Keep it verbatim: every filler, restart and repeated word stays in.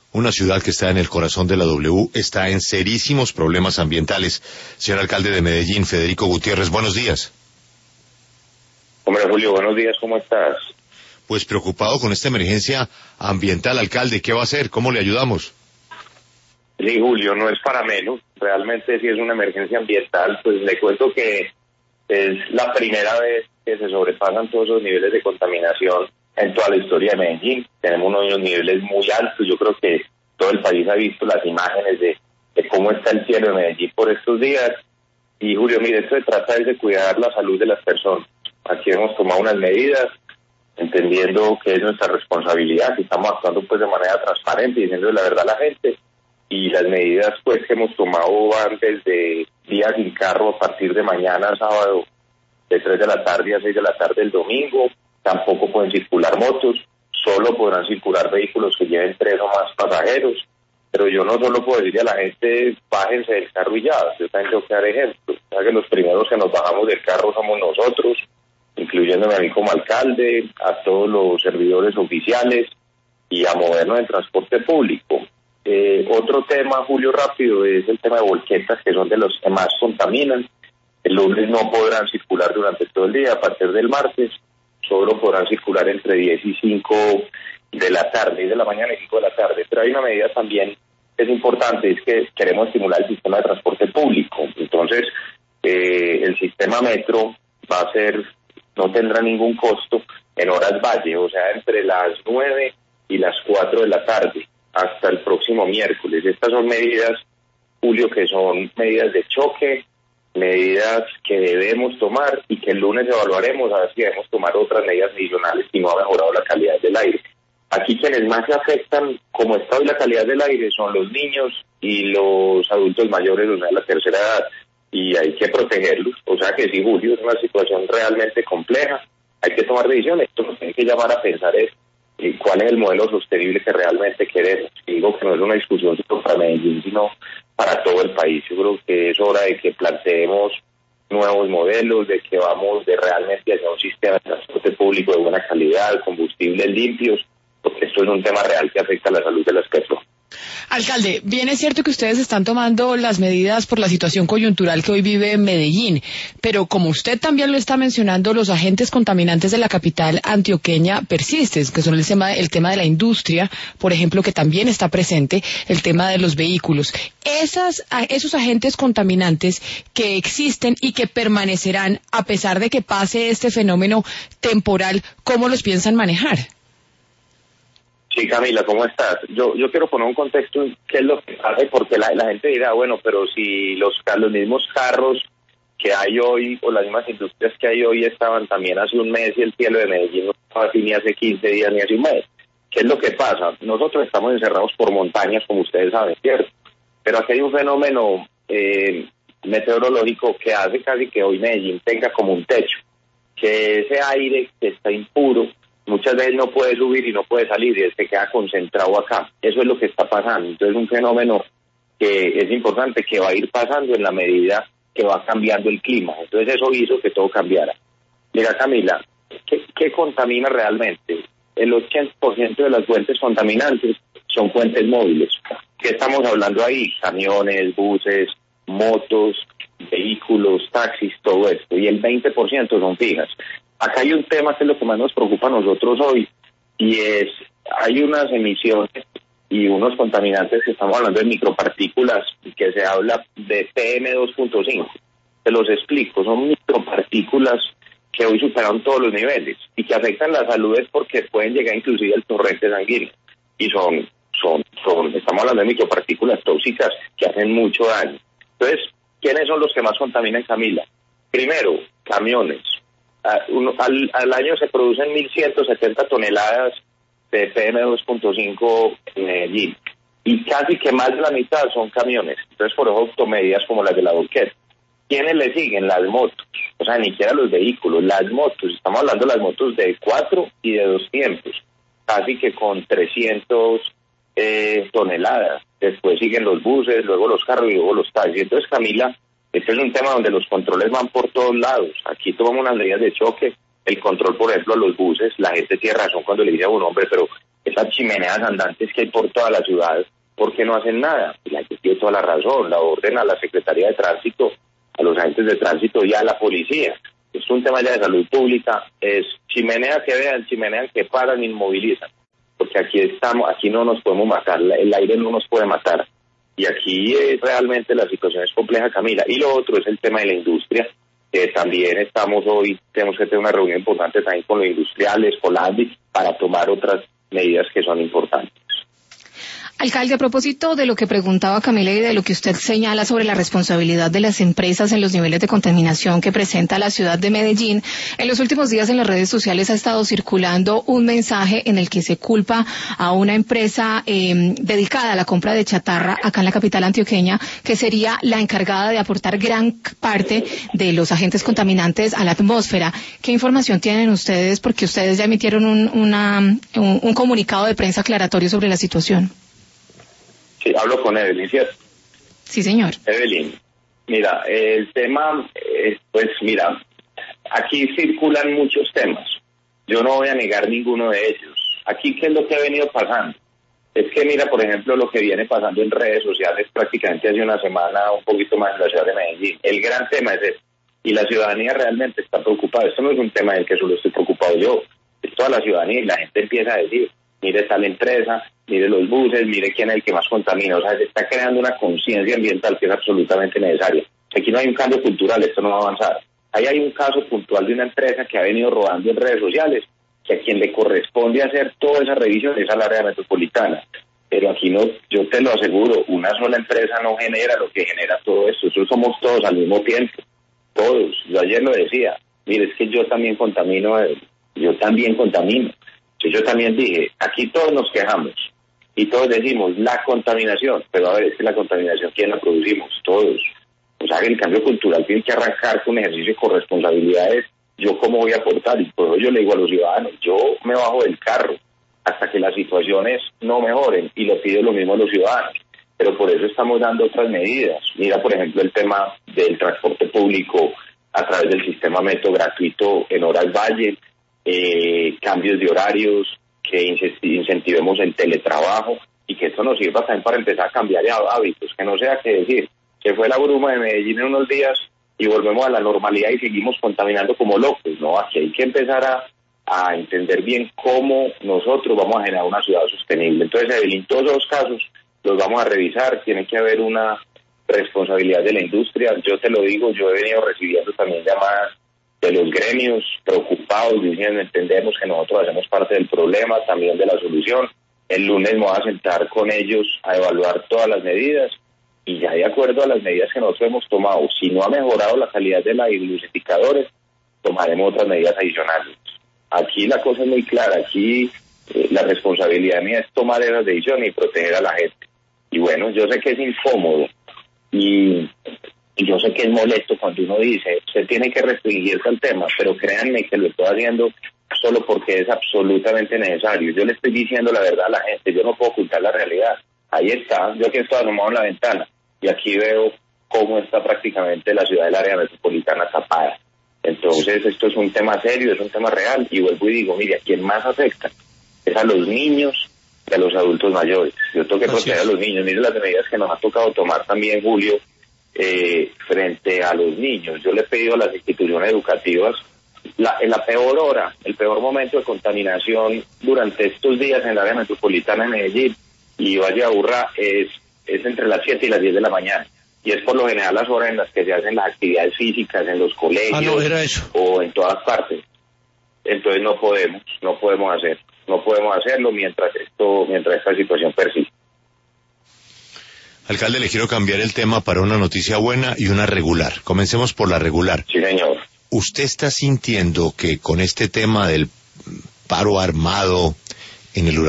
una ciudad que está en el corazón de la W, está en serísimos problemas ambientales. Señor alcalde de Medellín, Federico Gutiérrez, buenos días. Hombre, Julio, buenos días, ¿cómo estás? Pues preocupado con esta emergencia ambiental, alcalde, ¿qué va a hacer? ¿Cómo le ayudamos? Sí, Julio, no es para menos. Realmente, si es una emergencia ambiental, pues le cuento que es la primera vez que se sobrepasan todos los niveles de contaminación en toda la historia de Medellín. Tenemos unos niveles muy altos. Yo creo que todo el país ha visto las imágenes de, de cómo está el cielo de Medellín por estos días. Y Julio, mire, esto se trata de cuidar la salud de las personas. Aquí hemos tomado unas medidas, entendiendo que es nuestra responsabilidad, que estamos actuando pues de manera transparente y diciendo la verdad a la gente. Y las medidas pues que hemos tomado van desde días sin carro a partir de mañana, sábado, de tres de la tarde a seis de la tarde el domingo. Tampoco pueden circular motos, solo podrán circular vehículos que lleven tres o más pasajeros. Pero yo no solo puedo decirle a la gente, bájense del carro y ya, yo también tengo que dar ejemplo. O sea, que los primeros que nos bajamos del carro somos nosotros, incluyéndome a mí como alcalde, a todos los servidores oficiales y a movernos en transporte público. Eh, otro tema, Julio, rápido, es el tema de volquetas, que son de los que más contaminan. El lunes no podrán circular durante todo el día, a partir del martes solo podrán circular entre diez y cinco de la tarde, diez de la mañana y cinco de la tarde. Pero hay una medida también que es importante, es que queremos estimular el sistema de transporte público. Entonces, eh, el sistema metro va a ser, no tendrá ningún costo en horas valle, o sea, entre las nueve y las cuatro de la tarde, hasta el próximo miércoles. Estas son medidas, Julio, que son medidas de choque, medidas que debemos tomar y que el lunes evaluaremos a ver si debemos tomar otras medidas adicionales si no ha mejorado la calidad del aire. Aquí quienes más se afectan, como está hoy la calidad del aire, son los niños y los adultos mayores, o sea, la tercera edad, y hay que protegerlos. O sea que sí, Julio, es una situación realmente compleja, hay que tomar decisiones. Esto nos tiene que llamar a pensar es eh, cuál es el modelo sostenible que realmente queremos. Y digo que no es una discusión solo para Medellín, sino para todo el país. Yo creo que es hora de que planteemos nuevos modelos, de que vamos de realmente hacia un sistema de transporte público de buena calidad, combustibles limpios, porque esto es un tema real que afecta a la salud de las personas. Alcalde, bien es cierto que ustedes están tomando las medidas por la situación coyuntural que hoy vive Medellín, pero como usted también lo está mencionando, los agentes contaminantes de la capital antioqueña persisten, que son el tema, el tema de la industria, por ejemplo, que también está presente, el tema de los vehículos. Esas, esos agentes contaminantes que existen y que permanecerán a pesar de que pase este fenómeno temporal, ¿cómo los piensan manejar? Sí, Camila, ¿cómo estás? Yo yo quiero poner un contexto en qué es lo que pasa, porque la, la gente dirá, bueno, pero si los, los mismos carros que hay hoy, o las mismas industrias que hay hoy estaban también hace un mes, y el cielo de Medellín no estaba así ni hace quince días ni hace un mes. ¿Qué es lo que pasa? Nosotros estamos encerrados por montañas, como ustedes saben, ¿cierto? Pero aquí hay un fenómeno eh, meteorológico que hace casi que hoy Medellín tenga como un techo, que ese aire que está impuro muchas veces no puede subir y no puede salir y se queda concentrado acá. Eso es lo que está pasando. Entonces es un fenómeno que es importante, que va a ir pasando en la medida que va cambiando el clima. Entonces eso hizo que todo cambiara. Mira, Camila, ¿qué, qué contamina realmente? El ochenta por ciento de las fuentes contaminantes son fuentes móviles. ¿Qué estamos hablando ahí? Camiones, buses, motos, vehículos, taxis, todo esto. Y el veinte por ciento son fijas. Acá hay un tema que es lo que más nos preocupa a nosotros hoy, y es, hay unas emisiones y unos contaminantes que estamos hablando de micropartículas, y que se habla de P M dos punto cinco. Te los explico, son micropartículas que hoy superaron todos los niveles y que afectan la salud es porque pueden llegar inclusive al torrente sanguíneo. Y son, son, son, estamos hablando de micropartículas tóxicas que hacen mucho daño. Entonces, ¿quiénes son los que más contaminan, Camila? Primero, camiones. Al, al año se producen mil ciento setenta toneladas de P M dos punto cinco en Medellín, y casi que más de la mitad son camiones. Entonces, por eso opto medidas como las de la volqueta. ¿Quiénes le siguen? Las motos. O sea, ni siquiera los vehículos, las motos. Estamos hablando de las motos de cuatro y de dos tiempos, casi que con trescientas eh, toneladas. Después siguen los buses, luego los carros y luego los taxis. Entonces, Camila, este es un tema donde los controles van por todos lados. Aquí tomamos unas medidas de choque. El control, por ejemplo, a los buses, la gente tiene razón cuando le dice a un hombre, pero esas chimeneas andantes que hay por toda la ciudad, ¿por qué no hacen nada? Y la gente tiene toda la razón, la orden a la Secretaría de Tránsito, a los agentes de tránsito y a la policía. Es un tema ya de salud pública, es chimeneas que vean, chimeneas que paran, inmovilizan, porque aquí estamos, aquí no nos podemos matar, el aire no nos puede matar, y aquí eh, realmente la situación es compleja, Camila. Y lo otro es el tema de la industria, que también estamos hoy, tenemos que tener una reunión importante también con los industriales, con la A D I, para tomar otras medidas que son importantes. Alcalde, a propósito de lo que preguntaba Camila y de lo que usted señala sobre la responsabilidad de las empresas en los niveles de contaminación que presenta la ciudad de Medellín, en los últimos días en las redes sociales ha estado circulando un mensaje en el que se culpa a una empresa eh, dedicada a la compra de chatarra acá en la capital antioqueña, que sería la encargada de aportar gran parte de los agentes contaminantes a la atmósfera. ¿Qué información tienen ustedes? Porque ustedes ya emitieron un, una, un, un comunicado de prensa aclaratorio sobre la situación. Sí, hablo con Evelyn, ¿cierto? Sí, señor. Evelyn, mira, el tema, eh, pues mira, aquí circulan muchos temas. Yo no voy a negar ninguno de ellos. Aquí, ¿qué es lo que ha venido pasando? Es que mira, por ejemplo, lo que viene pasando en redes sociales prácticamente hace una semana, un poquito más en la ciudad de Medellín. El gran tema es ese. Y la ciudadanía realmente está preocupada. Esto no es un tema en el que solo estoy preocupado yo. Es toda la ciudadanía y la gente empieza a decir, mire tal empresa, mire los buses, mire quién es el que más contamina. O sea, se está creando una conciencia ambiental que es absolutamente necesaria. Aquí no hay un cambio cultural, esto no va a avanzar. Ahí hay un caso puntual de una empresa que ha venido rodando en redes sociales, que a quien le corresponde hacer toda esa revisión es al área metropolitana. Pero aquí no, yo te lo aseguro, una sola empresa no genera lo que genera todo esto. Nosotros somos todos al mismo tiempo, todos. Yo ayer lo decía, mire, es que yo también contamino, yo también contamino. Yo también dije, aquí todos nos quejamos y todos decimos la contaminación, pero a ver, es que la contaminación, ¿quién la producimos? Todos. O sea, el cambio cultural tiene que arrancar con ejercicio de corresponsabilidades. Yo cómo voy a aportar, y por eso yo le digo a los ciudadanos, yo me bajo del carro hasta que las situaciones no mejoren, y lo pido lo mismo a los ciudadanos. Pero por eso estamos dando otras medidas. Mira, por ejemplo, el tema del transporte público a través del sistema metro gratuito en horas valle, Eh, cambios de horarios, que incentivemos el teletrabajo y que esto nos sirva también para empezar a cambiar hábitos, que no sea que decir, se fue la bruma de Medellín en unos días y volvemos a la normalidad y seguimos contaminando como locos. No, aquí hay que empezar a, a entender bien cómo nosotros vamos a generar una ciudad sostenible. Entonces, Evelyn, todos los casos los vamos a revisar, tiene que haber una responsabilidad de la industria. Yo te lo digo, yo he venido recibiendo también llamadas de los gremios preocupados, diciendo, entendemos que nosotros hacemos parte del problema, también de la solución. El lunes me voy a sentar con ellos a evaluar todas las medidas y ya de acuerdo a las medidas que nosotros hemos tomado, si no ha mejorado la calidad de los lucificadores, tomaremos otras medidas adicionales. Aquí la cosa es muy clara, aquí eh, la responsabilidad mía es tomar esas decisiones y proteger a la gente. Y bueno, yo sé que es incómodo y... Y yo sé que es molesto cuando uno dice, usted tiene que restringirse al tema, pero créanme que lo estoy haciendo solo porque es absolutamente necesario. Yo le estoy diciendo la verdad a la gente, yo no puedo ocultar la realidad. Ahí está, yo aquí estoy asomado en la ventana y aquí veo cómo está prácticamente la ciudad del área metropolitana tapada. Entonces esto es un tema serio, es un tema real, y vuelvo y digo, mire, a quien más afecta es a los niños y a los adultos mayores. Yo tengo que proteger a los niños. Mire las medidas que nos ha tocado tomar también, Julio, Eh, frente a los niños. Yo le he pedido a las instituciones educativas, la, en la peor hora, el peor momento de contaminación durante estos días en el área metropolitana de Medellín y Valle de Aburrá es, es entre las siete y las diez de la mañana. Y es por lo general las horas en las que se hacen las actividades físicas en los colegios ah, no, era eso. o en todas partes. Entonces no podemos, no podemos hacer, no podemos hacerlo mientras esto, mientras esta situación persiste. Alcalde, le quiero cambiar el tema para una noticia buena y una regular. Comencemos por la regular. Sí, señor. ¿Usted está sintiendo que con este tema del paro armado en el